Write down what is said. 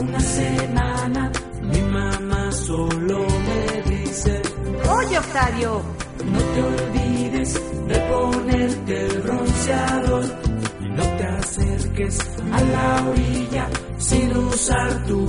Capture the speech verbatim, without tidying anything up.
una semana mi mamá solo me dice: Oye, Octavio, no te olvides de ponerte el bronceador y no te acerques a la orilla sin usar tu